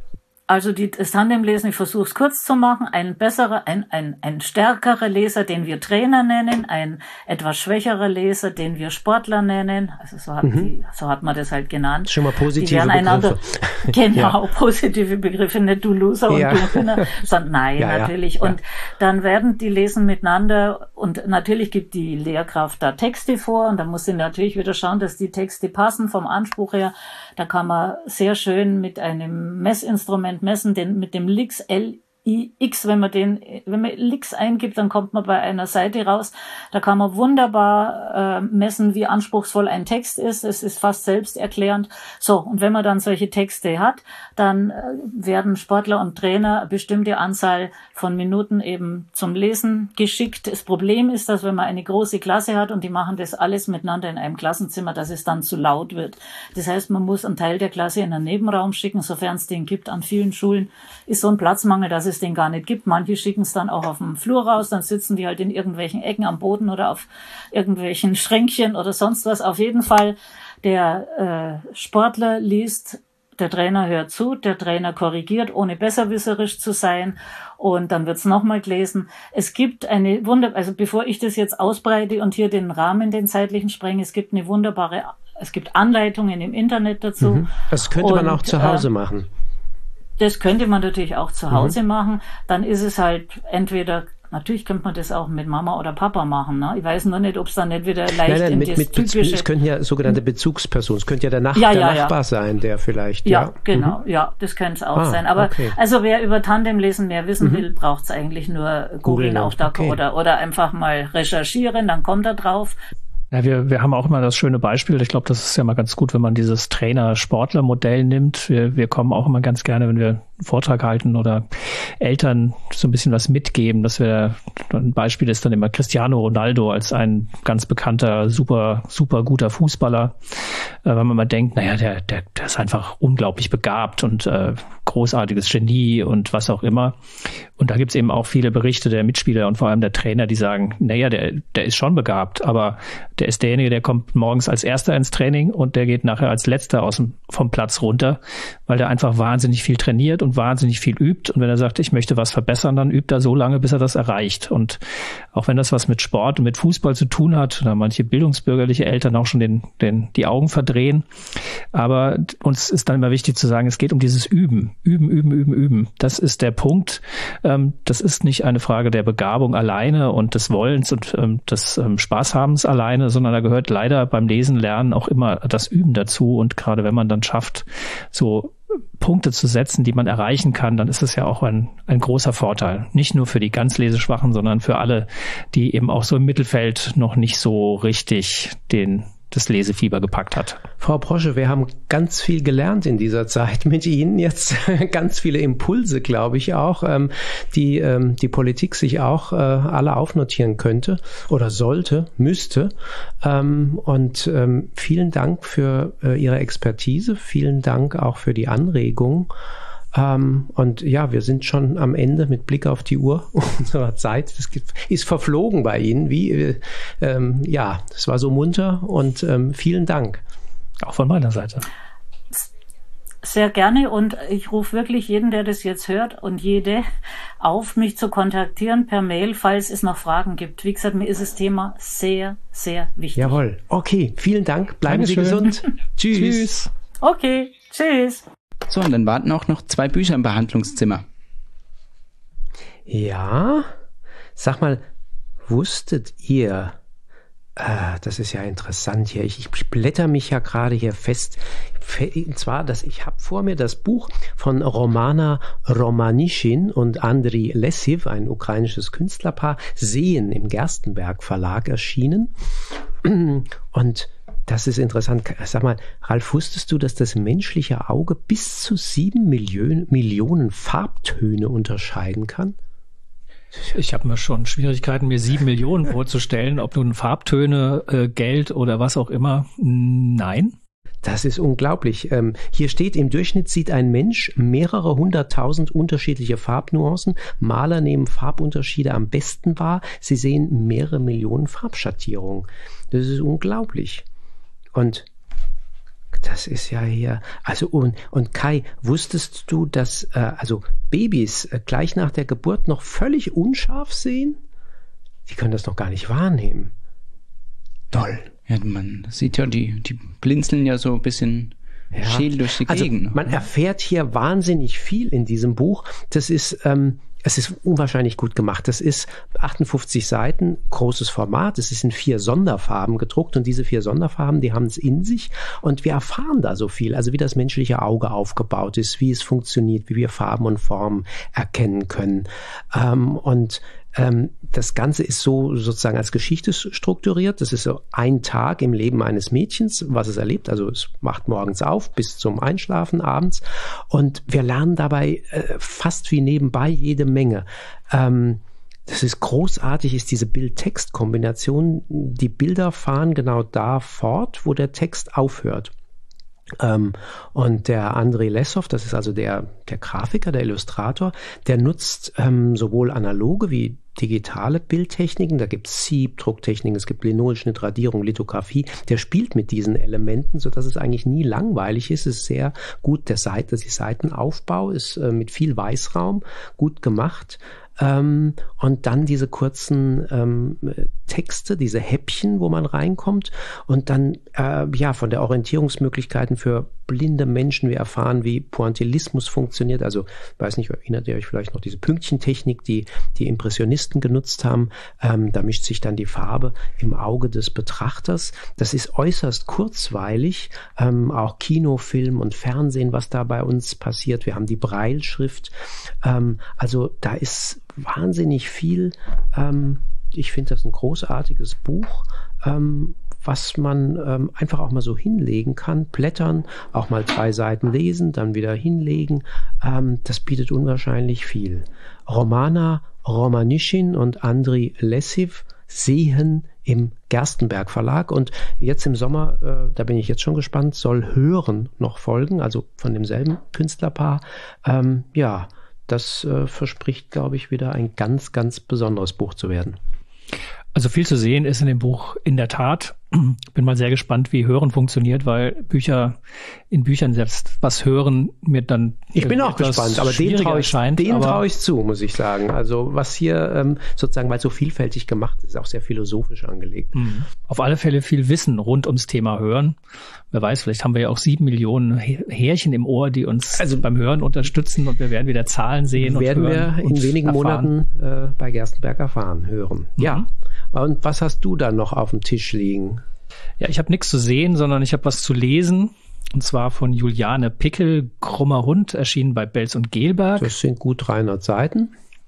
Also die, das Tandemlesen, ich versuche es kurz zu machen, ein besserer, ein, ein, ein stärkerer Leser, den wir Trainer nennen, ein etwas schwächerer Leser, den wir Sportler nennen, also so hat, mhm. die, so hat man das halt genannt. Schon mal positive die werden Begriffe. Einander, genau, ja. positive Begriffe, nicht du Loser und ja. du Gewinner, sondern nein, ja, natürlich. Ja. Und ja. dann werden die lesen miteinander und natürlich gibt die Lehrkraft da Texte vor und da muss sie natürlich wieder schauen, dass die Texte passen vom Anspruch her. Da kann man sehr schön mit einem Messinstrument messen, denn mit dem L I X, L I X, wenn man den, wenn man L I X eingibt, dann kommt man bei einer Seite raus. Da kann man wunderbar äh, messen, wie anspruchsvoll ein Text ist. Es ist fast selbsterklärend. So, und wenn man dann solche Texte hat, dann äh, werden Sportler und Trainer eine bestimmte Anzahl von Minuten eben zum Lesen geschickt. Das Problem ist, dass wenn man eine große Klasse hat und die machen das alles miteinander in einem Klassenzimmer, dass es dann zu laut wird. Das heißt, man muss einen Teil der Klasse in einen Nebenraum schicken, sofern es den gibt. An vielen Schulen ist so ein Platzmangel, dass es den gar nicht gibt. Manche schicken es dann auch auf dem Flur raus, dann sitzen die halt in irgendwelchen Ecken am Boden oder auf irgendwelchen Schränkchen oder sonst was. Auf jeden Fall, der äh, Sportler liest, der Trainer hört zu, der Trainer korrigiert, ohne besserwisserisch zu sein, und dann wird's nochmal gelesen. Es gibt eine Wunder, also bevor ich das jetzt ausbreite und hier den Rahmen, den zeitlichen sprenge, es gibt eine wunderbare, es gibt Anleitungen im Internet dazu. Mhm. Das könnte man und, auch zu Hause äh, machen. Das könnte man natürlich auch zu Hause mhm. machen. Dann ist es halt entweder, natürlich könnte man das auch mit Mama oder Papa machen. Ne? Ich weiß nur nicht, ob es dann nicht wieder leicht nein, nein, in mit, das mit typische... Es könnten ja sogenannte Bezugspersonen, es könnte ja der, Nach- ja, der ja, Nachbar ja. sein, der vielleicht... Ja, ja. genau, mhm. ja, das könnte es auch ah, sein. Aber okay. also wer über Tandemlesen mehr wissen mhm. will, braucht es eigentlich nur googeln auch da okay. oder, oder einfach mal recherchieren, dann kommt er drauf. Ja, wir, wir haben auch immer das schöne Beispiel. Ich glaube, das ist ja mal ganz gut, wenn man dieses Trainer-Sportler-Modell nimmt. Wir, wir kommen auch immer ganz gerne, wenn wir einen Vortrag halten oder Eltern so ein bisschen was mitgeben, dass wir, ein Beispiel ist dann immer Cristiano Ronaldo als ein ganz bekannter, super, super guter Fußballer. Äh, wenn man mal denkt, naja, der, der, der ist einfach unglaublich begabt und äh, großartiges Genie und was auch immer. Und da gibt's eben auch viele Berichte der Mitspieler und vor allem der Trainer, die sagen, naja, der, der ist schon begabt, aber der ist derjenige, der kommt morgens als Erster ins Training und der geht nachher als Letzter aus dem, vom Platz runter, weil der einfach wahnsinnig viel trainiert und wahnsinnig viel übt. Und wenn er sagt, ich möchte was verbessern, dann übt er so lange, bis er das erreicht. Und auch wenn das was mit Sport und mit Fußball zu tun hat, da manche bildungsbürgerliche Eltern auch schon den, den, die Augen verdrehen. Aber uns ist dann immer wichtig zu sagen, es geht um dieses Üben. Üben, üben, üben, üben. Das ist der Punkt. Das ist nicht eine Frage der Begabung alleine und des Wollens und des Spaßhabens alleine, sondern da gehört leider beim Lesen, Lernen auch immer das Üben dazu. Und gerade wenn man dann schafft, so Punkte zu setzen, die man erreichen kann, dann ist es ja auch ein, ein großer Vorteil. Nicht nur für die ganz Leseschwachen, sondern für alle, die eben auch so im Mittelfeld noch nicht so richtig den das Lesefieber gepackt hat. Frau Brosche, wir haben ganz viel gelernt in dieser Zeit mit Ihnen. Jetzt ganz viele Impulse, glaube ich auch, ähm, die ähm, die Politik sich auch äh, alle aufnotieren könnte oder sollte, müsste. Ähm, und ähm, vielen Dank für äh, Ihre Expertise. Vielen Dank auch für die Anregung. Ähm, und ja, wir sind schon am Ende mit Blick auf die Uhr unserer Zeit. Das ist verflogen bei Ihnen. Wie, äh, ähm, ja, das war so munter und ähm, vielen Dank. Auch von meiner Seite. Sehr gerne, und ich rufe wirklich jeden, der das jetzt hört und jede auf, mich zu kontaktieren per Mail, falls es noch Fragen gibt. Wie gesagt, mir ist das Thema sehr, sehr wichtig. Jawohl. Okay, vielen Dank. Bleiben Dankeschön. Sie gesund. Tschüss. Tschüss. Okay, tschüss. So, und dann warten auch noch zwei Bücher im Behandlungszimmer. Ja, sag mal, wusstet ihr, äh, das ist ja interessant hier, ich, ich blätter mich ja gerade hier fest, und zwar, dass ich habe vor mir das Buch von Romana Romanischin und Andriy Lessiv, ein ukrainisches Künstlerpaar, Sehen, im Gerstenberg Verlag erschienen. Und das ist interessant. Sag mal, Ralf, wusstest du, dass das menschliche Auge bis zu sieben Millionen, Millionen Farbtöne unterscheiden kann? Ich habe mir schon Schwierigkeiten, mir sieben Millionen vorzustellen, ob nun Farbtöne, äh, Geld oder was auch immer. Nein. Das ist unglaublich. Ähm, hier steht, im Durchschnitt sieht ein Mensch mehrere hunderttausend unterschiedliche Farbnuancen. Maler nehmen Farbunterschiede am besten wahr. Sie sehen mehrere Millionen Farbschattierungen. Das ist unglaublich. Und das ist ja hier, also und, und Kai, wusstest du, dass äh, also Babys äh, gleich nach der Geburt noch völlig unscharf sehen? Die können das noch gar nicht wahrnehmen. Toll. Ja, man sieht ja, die, die blinzeln ja so ein bisschen ja. scheel durch die also Gegend. Man erfährt hier wahnsinnig viel in diesem Buch. Das ist ähm, Es ist unwahrscheinlich gut gemacht. Das ist achtundfünfzig Seiten, großes Format. Es ist in vier Sonderfarben gedruckt und diese vier Sonderfarben, die haben es in sich und wir erfahren da so viel. Also wie das menschliche Auge aufgebaut ist, wie es funktioniert, wie wir Farben und Formen erkennen können. Ähm, und ähm, das Ganze ist so sozusagen als Geschichte strukturiert. Das ist so ein Tag im Leben eines Mädchens, was es erlebt. Also es wacht morgens auf bis zum Einschlafen abends und wir lernen dabei äh, fast wie nebenbei jede Menge. Ähm, das ist großartig, ist diese Bild-Text-Kombination. Die Bilder fahren genau da fort, wo der Text aufhört. Ähm, und der Andriy Lessiv, das ist also der, der Grafiker, der Illustrator, der nutzt ähm, sowohl analoge wie digitale Bildtechniken, da gibt es Sieb, Drucktechniken, es gibt Linolschnitt, Radierung, Lithografie, der spielt mit diesen Elementen, sodass es eigentlich nie langweilig ist, es ist sehr gut, der Seite, der Seitenaufbau ist äh, mit viel Weißraum gut gemacht. Ähm, und dann diese kurzen ähm, Texte, diese Häppchen, wo man reinkommt und dann äh, ja von der Orientierungsmöglichkeiten für blinde Menschen. Wir erfahren, wie Pointillismus funktioniert. Also, weiß nicht, erinnert ihr euch vielleicht noch diese Pünktchentechnik, die die Impressionisten genutzt haben. Ähm, da mischt sich dann die Farbe im Auge des Betrachters. Das ist äußerst kurzweilig. Ähm, auch Kino, Film und Fernsehen, was da bei uns passiert. Wir haben die Brailleschrift. Ähm, also da ist wahnsinnig viel. Ähm, ich finde das ein großartiges Buch, ähm, was man ähm, einfach auch mal so hinlegen kann, blättern, auch mal drei Seiten lesen, dann wieder hinlegen. Ähm, das bietet unwahrscheinlich viel. Romana Romanischin und Andriy Lessiv, Sehen im Gerstenberg Verlag. Und jetzt im Sommer, äh, da bin ich jetzt schon gespannt, soll Hören noch folgen, also von demselben Künstlerpaar. Ähm, ja, das äh, verspricht, glaube ich, wieder ein ganz, ganz besonderes Buch zu werden. Also viel zu sehen ist in dem Buch in der Tat. Bin mal sehr gespannt, wie Hören funktioniert, weil Bücher in Büchern selbst was hören mir dann ich bin auch gespannt, aber den traue ich, den traue ich zu, muss ich sagen. Also was hier ähm, sozusagen, weil so vielfältig gemacht ist, ist auch sehr philosophisch angelegt. Mhm. Auf alle Fälle viel Wissen rund ums Thema Hören. Wer weiß, vielleicht haben wir ja auch sieben Millionen Härchen im Ohr, die uns also beim Hören unterstützen und wir werden wieder Zahlen sehen. Werden und hören wir in wenigen erfahren. Monaten äh, bei Gerstenberg erfahren, hören. Mhm. Ja. Und was hast du dann noch auf dem Tisch liegen? Ja, ich habe nichts zu sehen, sondern ich habe was zu lesen. Und zwar von Juliane Pickel, Krummer Hund, erschienen bei Belz und Gelberg. Das sind gut dreihundert Seiten.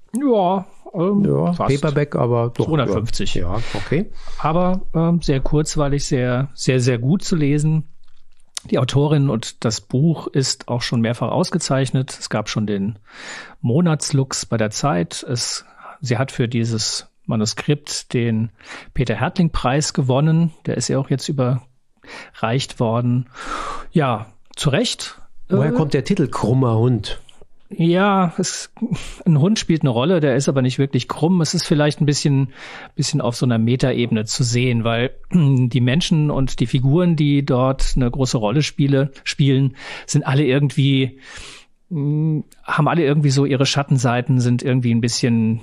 Ja, ähm, Ja, fast. Paperback, aber doch. zweihundertfünfzig. Ja, okay. Aber ähm, sehr kurzweilig, sehr, sehr, sehr gut zu lesen. Die Autorin und das Buch ist auch schon mehrfach ausgezeichnet. Es gab schon den Monatslux bei der Zeit. Es, sie hat für dieses Manuskript den Peter-Härtling-Preis gewonnen. Der ist ja auch jetzt überreicht worden. Ja, zu Recht. Woher Äh, kommt der Titel Krummer Hund? Ja, es, ein Hund spielt eine Rolle, der ist aber nicht wirklich krumm. Es ist vielleicht ein bisschen, bisschen auf so einer Metaebene zu sehen, weil die Menschen und die Figuren, die dort eine große Rolle spiele, spielen, sind alle irgendwie, haben alle irgendwie so ihre Schattenseiten, sind irgendwie ein bisschen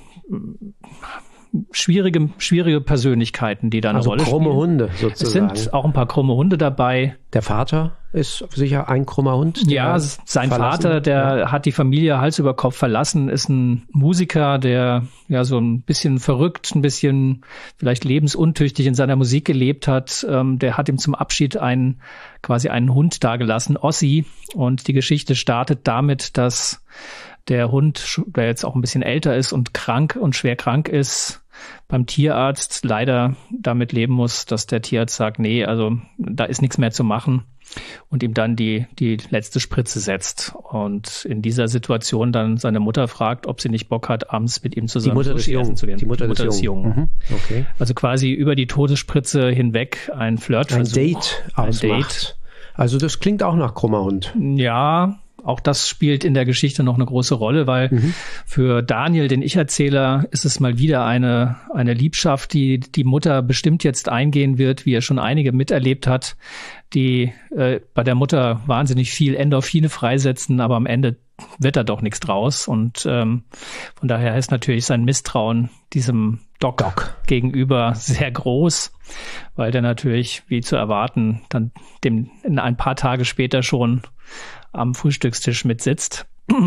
schwierige, schwierige Persönlichkeiten, die da eine Also Rolle krumme spielen. Hunde Es sozusagen. sind auch ein paar krumme Hunde dabei. Der Vater ist sicher ein krummer Hund. der Ja, sein verlassen- Vater, der ja. hat die Familie Hals über Kopf verlassen, ist ein Musiker, der ja so ein bisschen verrückt, ein bisschen vielleicht lebensuntüchtig in seiner Musik gelebt hat. Ähm, der hat ihm zum Abschied einen, quasi einen Hund dagelassen, Ossi. Und die Geschichte startet damit, dass der Hund, der jetzt auch ein bisschen älter ist und krank und schwer krank ist, beim Tierarzt leider damit leben muss, dass der Tierarzt sagt, nee, also da ist nichts mehr zu machen und ihm dann die, die letzte Spritze setzt. Und in dieser Situation dann seine Mutter fragt, ob sie nicht Bock hat, abends mit ihm Die zusammen Mutter des Sushi Jungen. essen zu gehen. Die Mutter, des, Jungen. Mhm. Okay. Also quasi über die Todesspritze hinweg ein Ein Flirtversuch. Date Ein ausmacht. Date. Also das klingt auch nach krummer Hund. Ja, auch das spielt in der Geschichte noch eine große Rolle, weil Mhm. für Daniel, den Ich-Erzähler, ist es mal wieder eine, eine Liebschaft, die die Mutter bestimmt jetzt eingehen wird, wie er schon einige miterlebt hat, die äh, bei der Mutter wahnsinnig viel Endorphine freisetzen, aber am Ende wird da doch nichts draus. Und ähm, von daher ist natürlich sein Misstrauen diesem Doc, Doc. gegenüber sehr groß, weil der natürlich, wie zu erwarten, dann dem in ein paar Tage später schon am Frühstückstisch mitsitzt.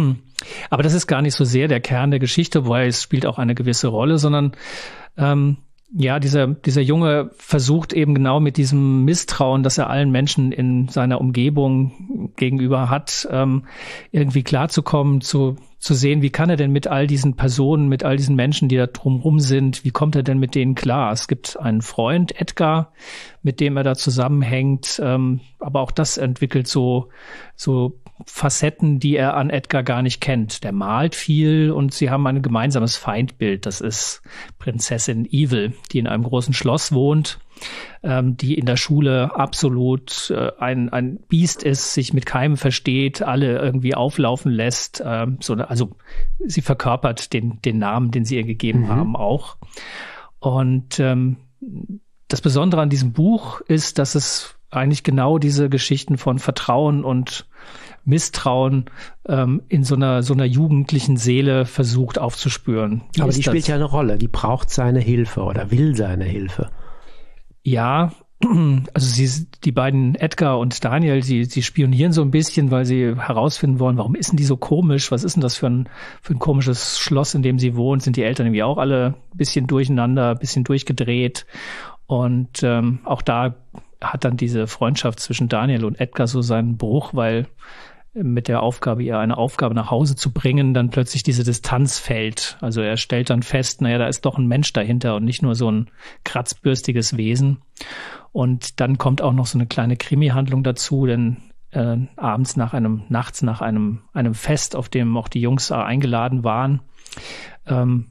Aber das ist gar nicht so sehr der Kern der Geschichte, wobei es spielt auch eine gewisse Rolle, sondern ähm, ja, dieser, dieser Junge versucht eben genau mit diesem Misstrauen, das er allen Menschen in seiner Umgebung gegenüber hat, ähm, irgendwie klarzukommen, zu, zu sehen, wie kann er denn mit all diesen Personen, mit all diesen Menschen, die da drumherum sind, wie kommt er denn mit denen klar? Es gibt einen Freund, Edgar, mit dem er da zusammenhängt, ähm, aber auch das entwickelt so, so Facetten, die er an Edgar gar nicht kennt. Der malt viel und sie haben ein gemeinsames Feindbild. Das ist Prinzessin Evil, die in einem großen Schloss wohnt, ähm, die in der Schule absolut äh, ein, ein Biest ist, sich mit keinem versteht, alle irgendwie auflaufen lässt. Ähm, so, also sie verkörpert den, den Namen, den sie ihr gegeben Mhm. haben, auch. Und ähm, das Besondere an diesem Buch ist, dass es eigentlich genau diese Geschichten von Vertrauen und Misstrauen ähm, in so einer so einer jugendlichen Seele versucht aufzuspüren. Wie Aber ist die das? spielt ja eine Rolle. Die braucht seine Hilfe oder will seine Hilfe. Ja, also sie, die beiden Edgar und Daniel, sie, sie spionieren so ein bisschen, weil sie herausfinden wollen, warum ist denn die so komisch? Was ist denn das für ein, für ein komisches Schloss, in dem sie wohnt? Sind die Eltern irgendwie auch alle ein bisschen durcheinander, ein bisschen durchgedreht? Und ähm, auch da hat dann diese Freundschaft zwischen Daniel und Edgar so seinen Bruch, weil mit der Aufgabe, ihr eine Aufgabe nach Hause zu bringen, dann plötzlich diese Distanz fällt. Also er stellt dann fest, naja, da ist doch ein Mensch dahinter und nicht nur so ein kratzbürstiges Wesen. Und dann kommt auch noch so eine kleine Krimi-Handlung dazu, denn äh, abends nach einem, nachts nach einem, einem Fest, auf dem auch die Jungs eingeladen waren, ähm,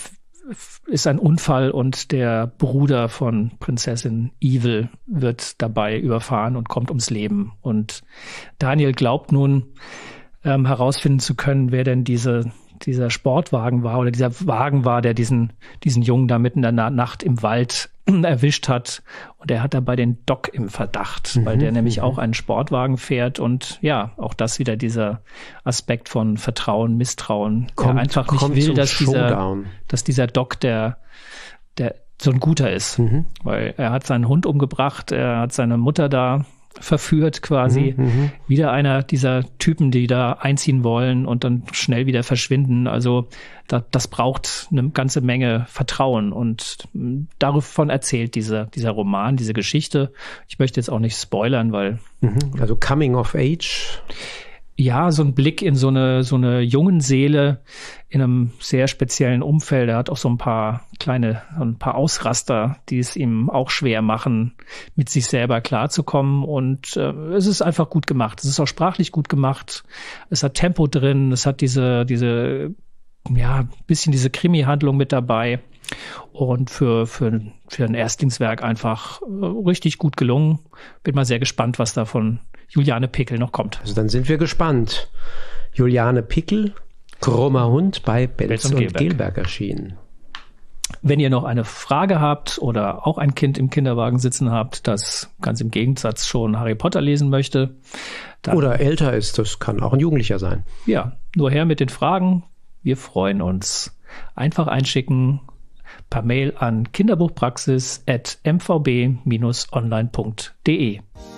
ist ein Unfall und der Bruder von Prinzessin Evil wird dabei überfahren und kommt ums Leben. Und Daniel glaubt nun ähm, herausfinden zu können, wer denn diese, dieser Sportwagen war oder dieser Wagen war, der diesen, diesen Jungen da mitten in der Nacht im Wald erwischt hat. Und er hat dabei den Doc im Verdacht, Mhm, weil der nämlich mhm. auch einen Sportwagen fährt. Und ja, auch das wieder dieser Aspekt von Vertrauen, Misstrauen. Kommt, er einfach nicht kommt will, zum dass dieser, Showdown. dass dieser Doc der, der so ein guter ist. Mhm. Weil er hat seinen Hund umgebracht, er hat seine Mutter da verführt quasi. Mhm, mhm. Wieder einer dieser Typen, die da einziehen wollen und dann schnell wieder verschwinden. Also da, das braucht eine ganze Menge Vertrauen und mh, davon erzählt dieser, dieser Roman, diese Geschichte. Ich möchte jetzt auch nicht spoilern, weil Mhm. Also Coming of Age. ja, so ein Blick in so eine, so eine jungen Seele in einem sehr speziellen Umfeld. Er hat auch so ein paar kleine, ein paar Ausraster, die es ihm auch schwer machen, mit sich selber klarzukommen. Und äh, es ist einfach gut gemacht. Es ist auch sprachlich gut gemacht. Es hat Tempo drin. Es hat diese, diese, ja, bisschen diese Krimi-Handlung mit dabei. Und für, für, für ein Erstlingswerk einfach äh, richtig gut gelungen. Bin mal sehr gespannt, was da von Juliane Pickel noch kommt. Also dann sind wir gespannt. Juliane Pickel, Krummer Hund bei Belz und Gelberg. Gelberg erschienen. Wenn ihr noch eine Frage habt oder auch ein Kind im Kinderwagen sitzen habt, das ganz im Gegensatz schon Harry Potter lesen möchte. Dann, oder älter ist, das kann auch ein Jugendlicher sein. Ja, nur her mit den Fragen. Wir freuen uns. Einfach einschicken per Mail an kinderbuchpraxis at m v b dash online punkt d e.